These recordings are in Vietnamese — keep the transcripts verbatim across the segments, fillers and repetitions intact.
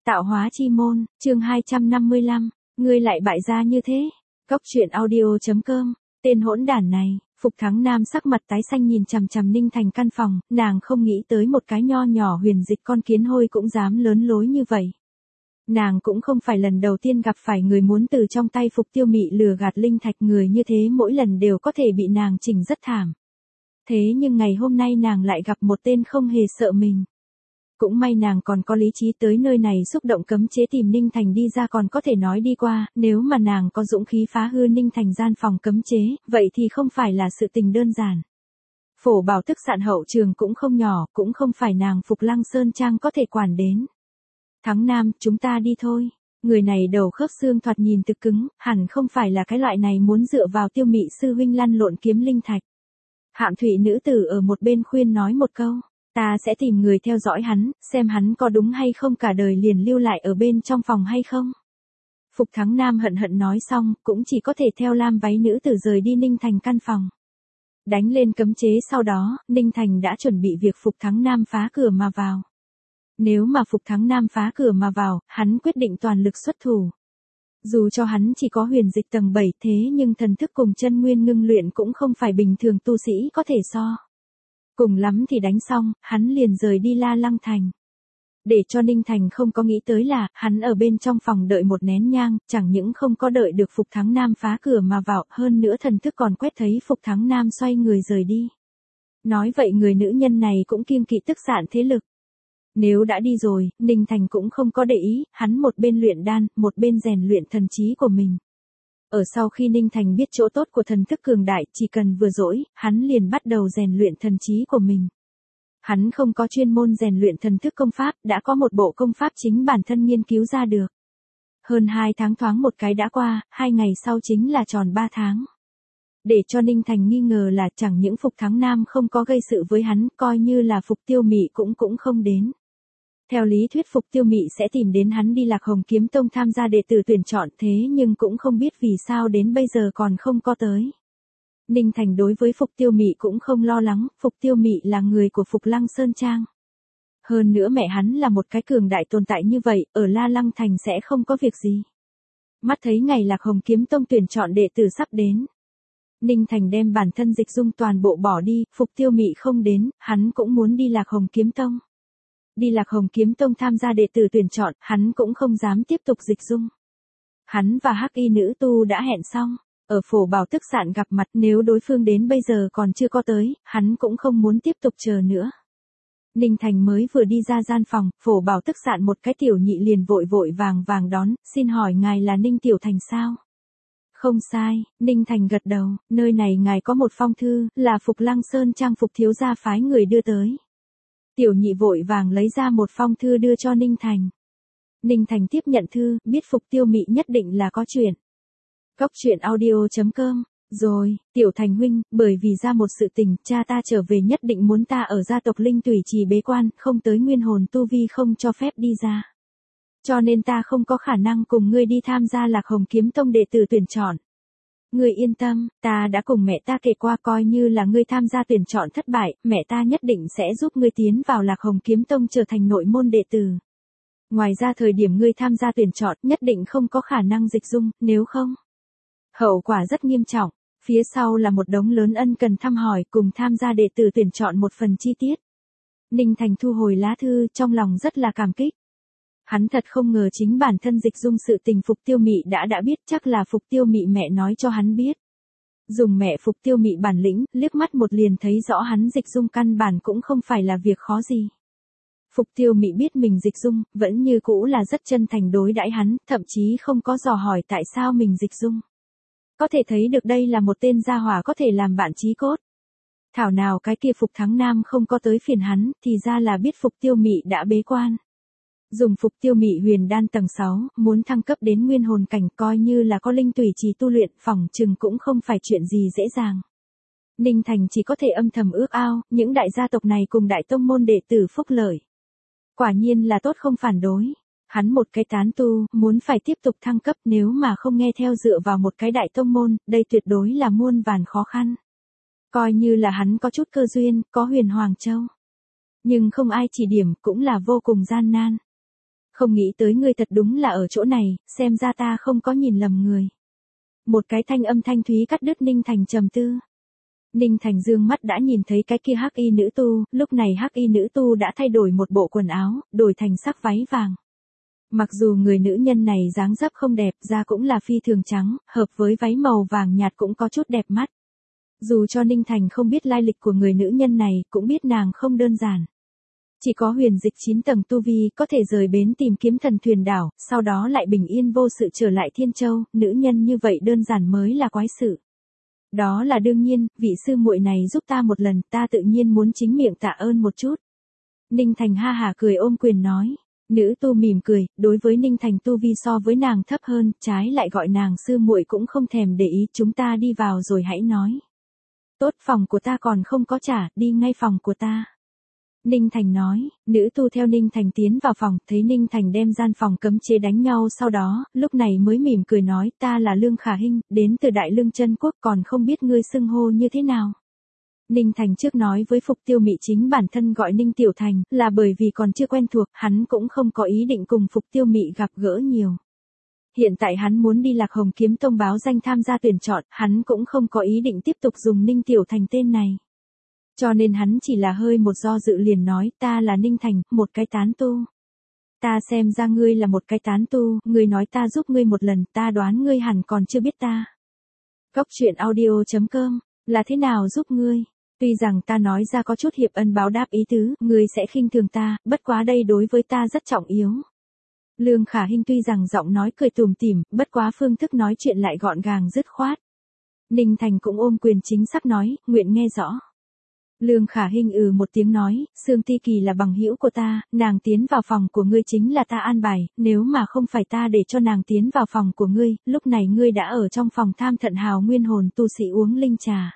Tạo hóa chi môn, chương hai trăm năm mươi lăm, ngươi lại bại gia như thế. Cốc truyện audio chấm com, tên hỗn đản này. Phục Thắng Nam sắc mặt tái xanh nhìn chằm chằm Ninh Thành căn phòng, nàng không nghĩ tới một cái nho nhỏ huyền dịch con kiến hôi cũng dám lớn lối như vậy. Nàng cũng không phải lần đầu tiên gặp phải người muốn từ trong tay Phục Tiêu Mị lừa gạt linh thạch, người như thế mỗi lần đều có thể bị nàng chỉnh rất thảm. Thế nhưng ngày hôm nay nàng lại gặp một tên không hề sợ mình. Cũng may nàng còn có lý trí tới nơi này xúc động cấm chế tìm Ninh Thành đi ra, còn có thể nói đi qua, nếu mà nàng có dũng khí phá hư Ninh Thành gian phòng cấm chế, vậy thì không phải là sự tình đơn giản. Phổ Bảo tức sạn hậu trường cũng không nhỏ, cũng không phải nàng Phục Lăng Sơn Trang có thể quản đến. Thắng Nam, chúng ta đi thôi. Người này đầu khớp xương thoạt nhìn thực cứng, hẳn không phải là cái loại này muốn dựa vào Tiêu Mị sư huynh lăn lộn kiếm linh thạch. Hạm Thủy nữ tử ở một bên khuyên nói một câu. Ta sẽ tìm người theo dõi hắn, xem hắn có đúng hay không cả đời liền lưu lại ở bên trong phòng hay không. Phục Thắng Nam hận hận nói xong, cũng chỉ có thể theo lam váy nữ tử rời đi Ninh Thành căn phòng. Đánh lên cấm chế sau đó, Ninh Thành đã chuẩn bị việc Phục Thắng Nam phá cửa mà vào. Nếu mà Phục Thắng Nam phá cửa mà vào, hắn quyết định toàn lực xuất thủ. Dù cho hắn chỉ có huyền dịch tầng bảy thế nhưng thần thức cùng chân nguyên ngưng luyện cũng không phải bình thường tu sĩ có thể so. Cùng lắm thì đánh xong, hắn liền rời đi La Lăng Thành. Để cho Ninh Thành không có nghĩ tới là, hắn ở bên trong phòng đợi một nén nhang, chẳng những không có đợi được Phục Thắng Nam phá cửa mà vào, hơn nữa thần thức còn quét thấy Phục Thắng Nam xoay người rời đi. Nói vậy người nữ nhân này cũng kiêng kỵ tức sạn thế lực. Nếu đã đi rồi, Ninh Thành cũng không có để ý, hắn một bên luyện đan, một bên rèn luyện thần trí của mình. Ở sau khi Ninh Thành biết chỗ tốt của thần thức cường đại, chỉ cần vừa rỗi, hắn liền bắt đầu rèn luyện thần trí của mình. Hắn không có chuyên môn rèn luyện thần thức công pháp, đã có một bộ công pháp chính bản thân nghiên cứu ra được. Hơn hai tháng thoáng một cái đã qua, hai ngày sau chính là tròn ba tháng. Để cho Ninh Thành nghi ngờ là chẳng những Phục Thắng Nam không có gây sự với hắn, coi như là Phục Tiêu Mị cũng cũng không đến. Theo lý thuyết Phục Tiêu Mị sẽ tìm đến hắn đi Lạc Hồng Kiếm Tông tham gia đệ tử tuyển chọn, thế nhưng cũng không biết vì sao đến bây giờ còn không có tới. Ninh Thành đối với Phục Tiêu Mị cũng không lo lắng, Phục Tiêu Mị là người của Phục Lăng Sơn Trang. Hơn nữa mẹ hắn là một cái cường đại tồn tại như vậy, ở La Lăng Thành sẽ không có việc gì. Mắt thấy ngày Lạc Hồng Kiếm Tông tuyển chọn đệ tử sắp đến. Ninh Thành đem bản thân dịch dung toàn bộ bỏ đi, Phục Tiêu Mị không đến, hắn cũng muốn đi Lạc Hồng Kiếm Tông. Đi Lạc Hồng Kiếm Tông tham gia đệ tử tuyển chọn, hắn cũng không dám tiếp tục dịch dung. Hắn và Hắc Y nữ tu đã hẹn xong, ở Phổ Bảo tức sạn gặp mặt, nếu đối phương đến bây giờ còn chưa có tới, hắn cũng không muốn tiếp tục chờ nữa. Ninh Thành mới vừa đi ra gian phòng, Phổ Bảo tức sạn một cái tiểu nhị liền vội vội vàng vàng đón, xin hỏi ngài là Ninh Tiểu Thành sao? Không sai, Ninh Thành gật đầu, nơi này ngài có một phong thư, là Phục Lăng Sơn Trang Phục thiếu gia phái người đưa tới. Tiểu nhị vội vàng lấy ra một phong thư đưa cho Ninh Thành. Ninh Thành tiếp nhận thư, biết Phục Tiêu Mị nhất định là có chuyện. Cốc truyện audio chấm com, rồi, Tiểu Thành huynh, bởi vì ra một sự tình, cha ta trở về nhất định muốn ta ở gia tộc Linh Tùy Trì bế quan, không tới nguyên hồn tu vi không cho phép đi ra. Cho nên ta không có khả năng cùng ngươi đi tham gia Lạc Hồng Kiếm Tông đệ tử tuyển chọn. Ngươi yên tâm, ta đã cùng mẹ ta kể qua, coi như là ngươi tham gia tuyển chọn thất bại, mẹ ta nhất định sẽ giúp ngươi tiến vào Lạc Hồng Kiếm Tông trở thành nội môn đệ tử. Ngoài ra thời điểm ngươi tham gia tuyển chọn nhất định không có khả năng dịch dung, nếu không. Hậu quả rất nghiêm trọng, phía sau là một đống lớn ân cần thăm hỏi cùng tham gia đệ tử tuyển chọn một phần chi tiết. Ninh Thành thu hồi lá thư, trong lòng rất là cảm kích. Hắn thật không ngờ chính bản thân dịch dung sự tình Phục Tiêu Mị đã đã biết, chắc là Phục Tiêu Mị mẹ nói cho hắn biết. Dùng mẹ Phục Tiêu Mị bản lĩnh, liếc mắt một liền thấy rõ hắn dịch dung căn bản cũng không phải là việc khó gì. Phục Tiêu Mị biết mình dịch dung, vẫn như cũ là rất chân thành đối đãi hắn, thậm chí không có dò hỏi tại sao mình dịch dung. Có thể thấy được đây là một tên gia hỏa có thể làm bạn chí cốt. Thảo nào cái kia Phục Thắng Nam không có tới phiền hắn, thì ra là biết Phục Tiêu Mị đã bế quan. Dùng Phục Tiêu Mị huyền đan tầng sáu, muốn thăng cấp đến nguyên hồn cảnh, coi như là có linh tùy trì tu luyện, phỏng chừng cũng không phải chuyện gì dễ dàng. Ninh Thành chỉ có thể âm thầm ước ao, những đại gia tộc này cùng đại tông môn đệ tử phúc lợi. Quả nhiên là tốt không phản đối. Hắn một cái tán tu, muốn phải tiếp tục thăng cấp, nếu mà không nghe theo dựa vào một cái đại tông môn, đây tuyệt đối là muôn vàn khó khăn. Coi như là hắn có chút cơ duyên, có huyền Hoàng Châu. Nhưng không ai chỉ điểm, cũng là vô cùng gian nan. Không nghĩ tới ngươi thật đúng là ở chỗ này, xem ra ta không có nhìn lầm người. Một cái thanh âm thanh thúy cắt đứt Ninh Thành trầm tư. Ninh Thành dương mắt đã nhìn thấy cái kia hắc y nữ tu, lúc này hắc y nữ tu đã thay đổi một bộ quần áo, đổi thành sắc váy vàng. Mặc dù người nữ nhân này dáng dấp không đẹp, da cũng là phi thường trắng, hợp với váy màu vàng nhạt cũng có chút đẹp mắt. Dù cho Ninh Thành không biết lai lịch của người nữ nhân này, cũng biết nàng không đơn giản. Chỉ có huyền dịch chín tầng tu vi có thể rời bến tìm kiếm thần thuyền đảo, sau đó lại bình yên vô sự trở lại Thiên Châu, nữ nhân như vậy đơn giản mới là quái sự. Đó là đương nhiên, vị sư muội này giúp ta một lần, ta tự nhiên muốn chính miệng tạ ơn một chút. Ninh Thành ha hả cười ôm quyền nói. Nữ tu mỉm cười, đối với Ninh Thành tu vi so với nàng thấp hơn, trái lại gọi nàng sư muội cũng không thèm để ý, chúng ta đi vào rồi hãy nói. Tốt, phòng của ta còn không có trả, đi ngay phòng của ta. Ninh Thành nói, nữ tu theo Ninh Thành tiến vào phòng, thấy Ninh Thành đem gian phòng cấm chế đánh nhau sau đó, lúc này mới mỉm cười nói, ta là Lương Khả Hinh, đến từ Đại Lương Chân Quốc, còn không biết ngươi xưng hô như thế nào. Ninh Thành trước nói với Phục Tiêu Mị chính bản thân gọi Ninh Tiểu Thành, là bởi vì còn chưa quen thuộc, hắn cũng không có ý định cùng Phục Tiêu Mị gặp gỡ nhiều. Hiện tại hắn muốn đi Lạc Hồng Kiếm Tông báo danh tham gia tuyển chọn, hắn cũng không có ý định tiếp tục dùng Ninh Tiểu Thành tên này. Cho nên hắn chỉ là hơi một do dự liền nói, ta là Ninh Thành, một cái tán tu. Ta xem ra ngươi là một cái tán tu, ngươi nói ta giúp ngươi một lần, ta đoán ngươi hẳn còn chưa biết ta. Cốc truyện audio chấm com, là thế nào giúp ngươi? Tuy rằng ta nói ra có chút hiệp ân báo đáp ý tứ, ngươi sẽ khinh thường ta, bất quá đây đối với ta rất trọng yếu. Lương Khả Hinh tuy rằng giọng nói cười tủm tỉm, bất quá phương thức nói chuyện lại gọn gàng dứt khoát. Ninh Thành cũng ôm quyền chính xác nói, nguyện nghe rõ. Lương Khả Hinh ừ một tiếng nói, Sương Ti Kỳ là bằng hữu của ta, nàng tiến vào phòng của ngươi chính là ta an bài, nếu mà không phải ta để cho nàng tiến vào phòng của ngươi, lúc này ngươi đã ở trong phòng tham thận hào nguyên hồn tu sĩ uống linh trà.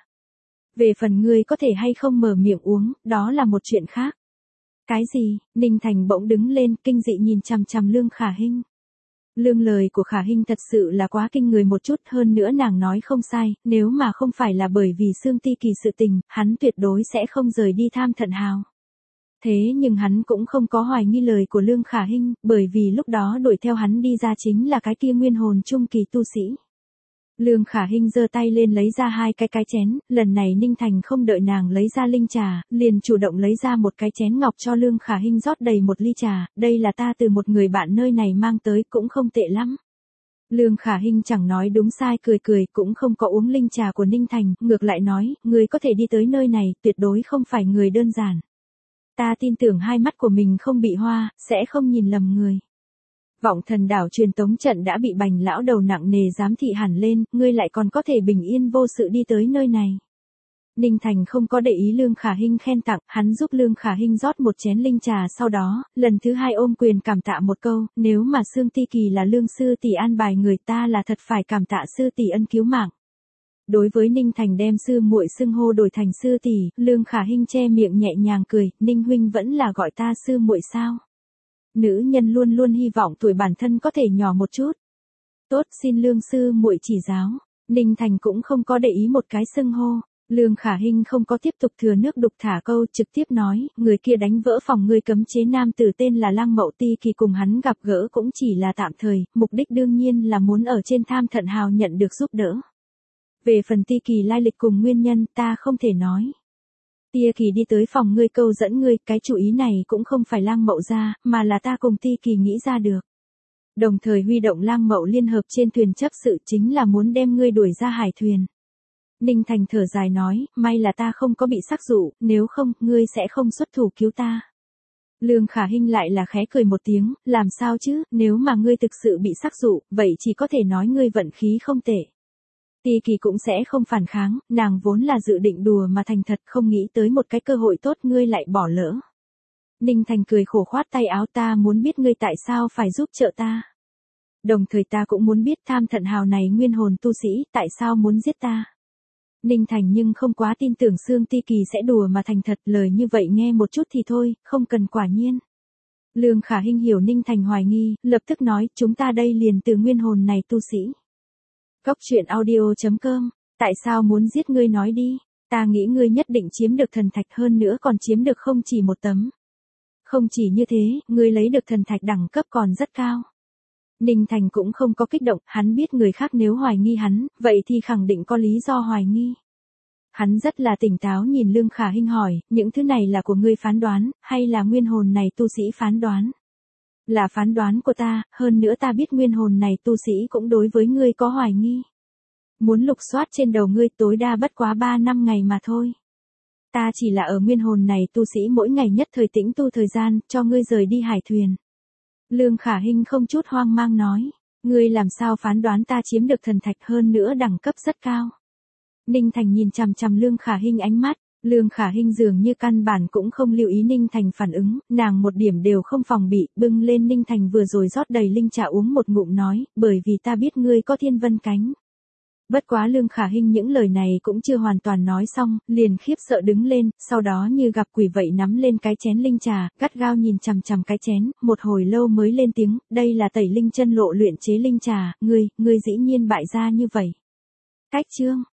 Về phần ngươi có thể hay không mở miệng uống, đó là một chuyện khác. Cái gì? Ninh Thành bỗng đứng lên, kinh dị nhìn chằm chằm Lương Khả Hinh. Lương lời của Khả Hinh thật sự là quá kinh người một chút, hơn nữa nàng nói không sai, nếu mà không phải là bởi vì Sương Ti Kỳ sự tình, hắn tuyệt đối sẽ không rời đi tham thận hào. Thế nhưng hắn cũng không có hoài nghi lời của Lương Khả Hinh, bởi vì lúc đó đuổi theo hắn đi ra chính là cái kia nguyên hồn trung kỳ tu sĩ. Lương Khả Hinh giơ tay lên lấy ra hai cái cái chén, lần này Ninh Thành không đợi nàng lấy ra linh trà, liền chủ động lấy ra một cái chén ngọc cho Lương Khả Hinh rót đầy một ly trà, đây là ta từ một người bạn nơi này mang tới, cũng không tệ lắm. Lương Khả Hinh chẳng nói đúng sai cười cười, cũng không có uống linh trà của Ninh Thành, ngược lại nói, người có thể đi tới nơi này, tuyệt đối không phải người đơn giản. Ta tin tưởng hai mắt của mình không bị hoa, sẽ không nhìn lầm người. Vọng Thần đảo truyền tống trận đã bị Bành lão đầu nặng nề giám thị hẳn lên, ngươi lại còn có thể bình yên vô sự đi tới nơi này. Ninh Thành không có để ý Lương Khả Hinh khen tặng, hắn giúp Lương Khả Hinh rót một chén linh trà sau đó, lần thứ hai ôm quyền cảm tạ một câu, nếu mà Sương Ti Kỳ là Lương sư tỷ an bài người ta là thật phải cảm tạ sư tỷ ân cứu mạng. Đối với Ninh Thành đem sư muội xưng hô đổi thành sư tỷ, Lương Khả Hinh che miệng nhẹ nhàng cười, Ninh huynh vẫn là gọi ta sư muội sao? Nữ nhân luôn luôn hy vọng tuổi bản thân có thể nhỏ một chút. Tốt, xin Lương sư muội chỉ giáo. Ninh Thành cũng không có để ý một cái xưng hô. Lương Khả Hinh không có tiếp tục thừa nước đục thả câu, trực tiếp nói, người kia đánh vỡ phòng ngươi cấm chế nam tử tên là Lăng Mậu Ti Kỳ, cùng hắn gặp gỡ cũng chỉ là tạm thời, mục đích đương nhiên là muốn ở trên tham thận hào nhận được giúp đỡ. Về phần Ti Kỳ lai lịch cùng nguyên nhân ta không thể nói. Tia Kỳ đi tới phòng ngươi câu dẫn ngươi, cái chủ ý này cũng không phải Lăng Mậu ra, mà là ta cùng Ti Kỳ nghĩ ra được. Đồng thời huy động Lăng Mậu liên hợp trên thuyền chấp sự chính là muốn đem ngươi đuổi ra hải thuyền. Ninh Thành thở dài nói, may là ta không có bị sắc dụ, nếu không, ngươi sẽ không xuất thủ cứu ta. Lương Khả Hinh lại là khẽ cười một tiếng, làm sao chứ, nếu mà ngươi thực sự bị sắc dụ, vậy chỉ có thể nói ngươi vận khí không tệ. Ti Kỳ cũng sẽ không phản kháng, nàng vốn là dự định đùa mà thành thật, không nghĩ tới một cái cơ hội tốt ngươi lại bỏ lỡ. Ninh Thành cười khổ khoát tay áo, ta muốn biết ngươi tại sao phải giúp trợ ta. Đồng thời ta cũng muốn biết tham thận hào này nguyên hồn tu sĩ, tại sao muốn giết ta. Ninh Thành nhưng không quá tin tưởng Sương Ti Kỳ sẽ đùa mà thành thật, lời như vậy nghe một chút thì thôi, không cần quả nhiên. Lương Khả Hinh hiểu Ninh Thành hoài nghi, lập tức nói, chúng ta đây liền từ nguyên hồn này tu sĩ. Cốc truyện audio chấm com, tại sao muốn giết ngươi nói đi, ta nghĩ ngươi nhất định chiếm được thần thạch hơn nữa còn chiếm được không chỉ một tấm. Không chỉ như thế, ngươi lấy được thần thạch đẳng cấp còn rất cao. Ninh Thành cũng không có kích động, hắn biết người khác nếu hoài nghi hắn, vậy thì khẳng định có lý do hoài nghi. Hắn rất là tỉnh táo nhìn Lương Khả Hinh hỏi, những thứ này là của ngươi phán đoán, hay là nguyên hồn này tu sĩ phán đoán? Là phán đoán của ta, hơn nữa ta biết nguyên hồn này tu sĩ cũng đối với ngươi có hoài nghi. Muốn lục soát trên đầu ngươi tối đa bất quá ba năm ngày mà thôi. Ta chỉ là ở nguyên hồn này tu sĩ mỗi ngày nhất thời tĩnh tu thời gian, cho ngươi rời đi hải thuyền. Lương Khả Hinh không chút hoang mang nói, ngươi làm sao phán đoán ta chiếm được thần thạch hơn nữa đẳng cấp rất cao. Ninh Thành nhìn chằm chằm Lương Khả Hinh ánh mắt, Lương Khả Hinh dường như căn bản cũng không lưu ý Ninh Thành phản ứng, nàng một điểm đều không phòng bị, bưng lên Ninh Thành vừa rồi rót đầy linh trà uống một ngụm nói, bởi vì ta biết ngươi có thiên vân cánh. Bất quá Lương Khả Hinh những lời này cũng chưa hoàn toàn nói xong, liền khiếp sợ đứng lên, sau đó như gặp quỷ vậy nắm lên cái chén linh trà, gắt gao nhìn chằm chằm cái chén, một hồi lâu mới lên tiếng, đây là Tẩy Linh Chân Lộ luyện chế linh trà, ngươi, ngươi dĩ nhiên bại gia như vậy. Cách chương